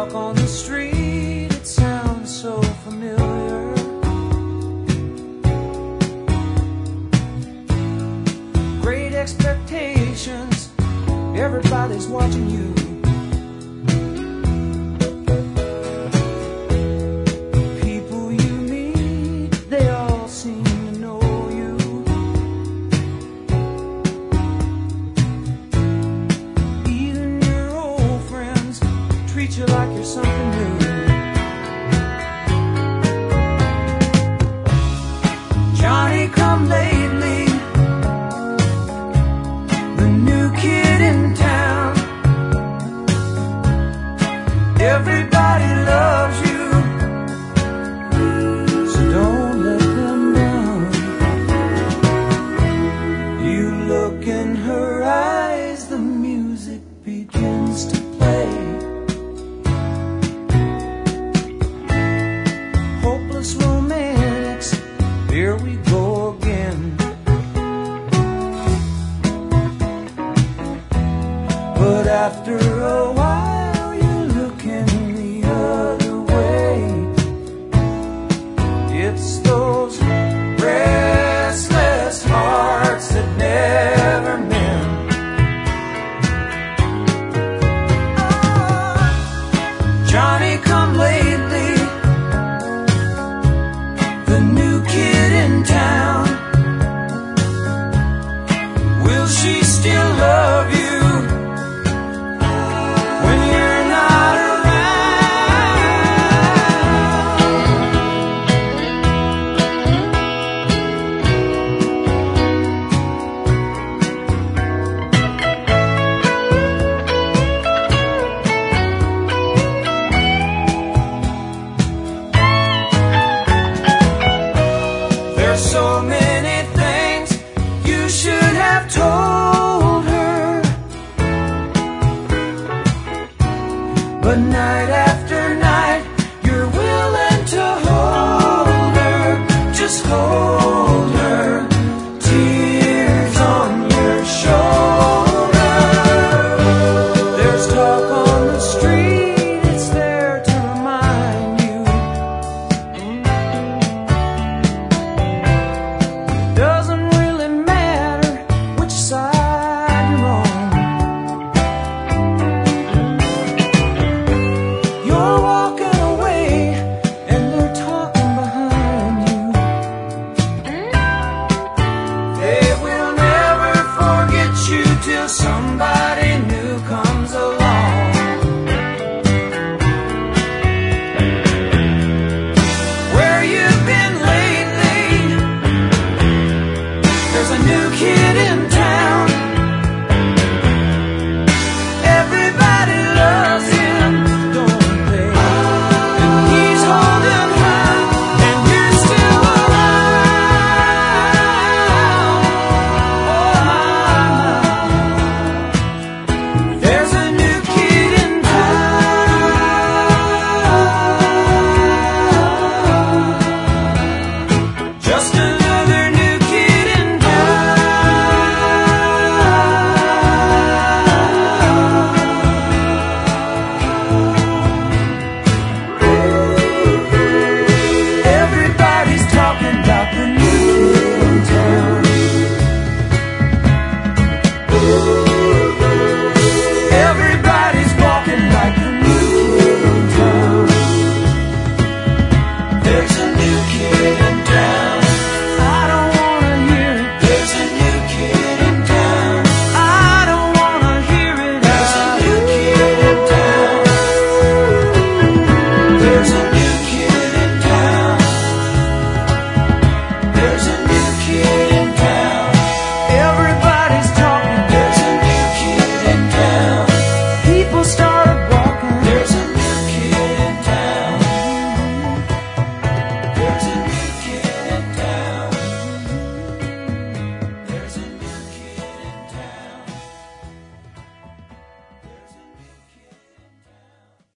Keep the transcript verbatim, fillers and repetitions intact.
walk on the street, it sounds so familiar. Great expectations, everybody's watching you. People you meet, they all seem to know you. Even your old friends treat you like you're something new. Johnny come lately, the new kid in town. Everybody loves you, so don't let them down. You look in her eyes, the music begins to play. Hopeless romantics, here we go again. But after a